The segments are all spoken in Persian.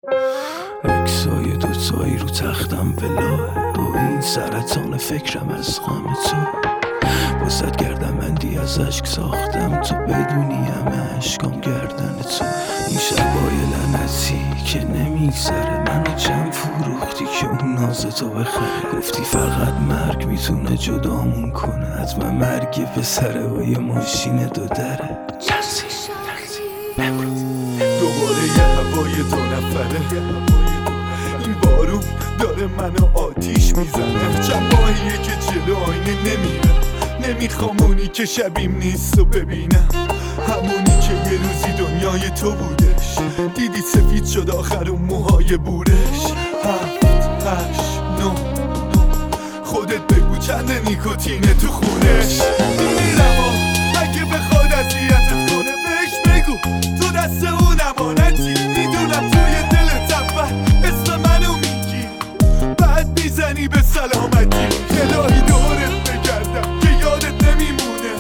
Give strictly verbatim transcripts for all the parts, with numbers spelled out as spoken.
اکسای دوتایی رو تختم ولاه با این سرطان فکرم از غم تو واسد گردم مندی از عشق ساختم تو بدونی همه عشقام گردن تو این شبای لعنتی که نمیگذره منو چند فروختی که اون ناز تو بخره گفتی فقط مرگ میتونه جدامون کنه حتما مرگ پسره و یه ماشین دو دره دوباره یه هوای دو نفره این بارون داره منو آتیش میزنه چند ماهیه که جلو آینه نمیره نمیخوام اونی که شبیم نیست و ببینم همونی که یه روزی دنیای تو بودش دیدی سفید شد آخر اون موهای بورش هفت هشت نو خودت بگو چند نیکوتینه تو خونش میرم و اگه بخواد اذیتت کنه بهش بگو تو دست اون امانتی میدونم توی دلت اول اسم منو میگی بعد میزنی به سلامتی الهی دورت بگردم که یادت نمیمونه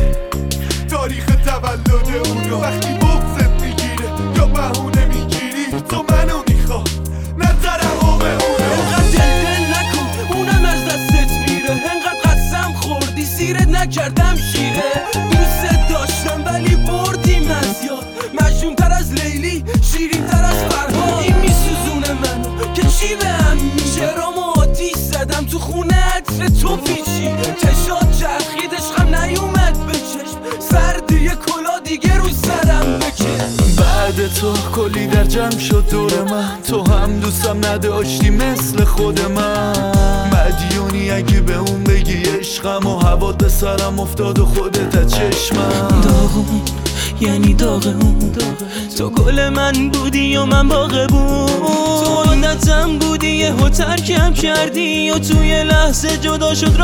تاریخ تولد اونو وقتی بغضت میگیره یا بهونه میگیری تو منو میخواد نه ترحم اونو انقدر دل دل نکن اونم از دستت میره انقدر قسم خوردی سیرت نکردم شیره دوست داشتم ولی بردیم از یاد مجنون تر از لیلی شیرین تر از فرهاد این میسوزونه منو که چی بهم میشه رامو آتیش زدم تو خونه عطر تو پیچی چشات چرخید عشقم نیومد به چشم سردی کلا دیگه رو سرم بکش بعد تو کلی در جمع شد دور من تو هم دوستم نداشتی مثل خود من مدیونی اگه به اون بگی عشقم و هوات به سرم افتاد و خودت از چشمم داغون یعنی داغون تو گل من بودی و من باغبون تو عادتم بودی یه ها ترکم کردی و توی لحظه جدا شد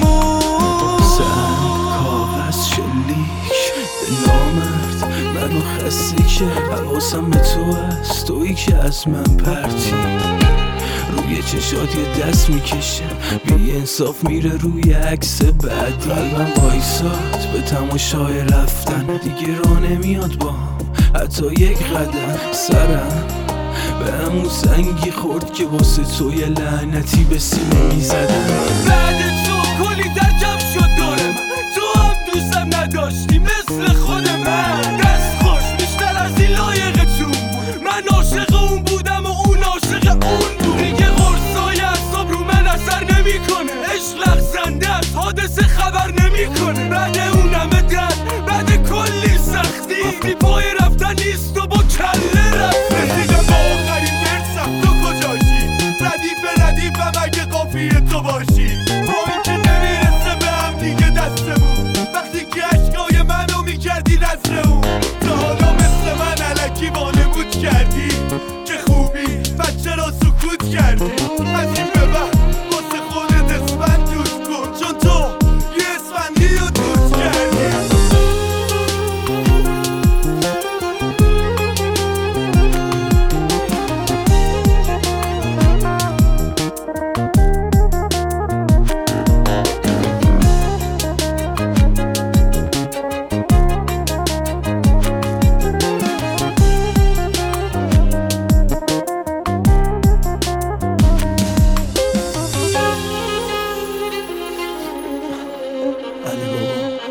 راهمون سر کاغذ شلیک به نامرد منو خسته کرد حواسم به تو هست تویی که از من پرتی روی چشات یه دست میکشه بی انصاف میره روی عکس بعدی قلبم وایساد به تماشای رفتن دیگه راه نمیاد با هم حتی یک قدم سرم به همون سنگی خورد که واسه تو یه لعنتی به سینه میزدم بعد تو کلی در جمع شد دور من تو هم دوستم نداشتی مثل خود من دست خوش بیشتر از این لایقتون بود من عاشق اون بودم و اون عاشق اون بود دیگه قرصای اعصاب رو من اثر نمیکنه عشق لغزنده از حادثه خبر نمیکنه بعد اون همه درد بعد کلی سختی گفتی پای رفتن نیست و با کله رفتی رسیدم با آخرین درسم تو کجاشی ردیف ردیفم اگه قافیه تو باشی با این که نمیرسه به هم دیگه دستمون وقتی که عشقای منو میکردی نزد اون تا حالا مثل من علکی وانمود کردی که خوبی بچه را سکوت کردی از این به بعد واسه خودت اسفند دود کن چون تو یه اسفندی رو دود کردی علی بابا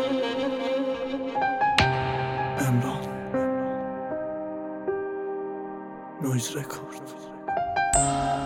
امران نویز رکورد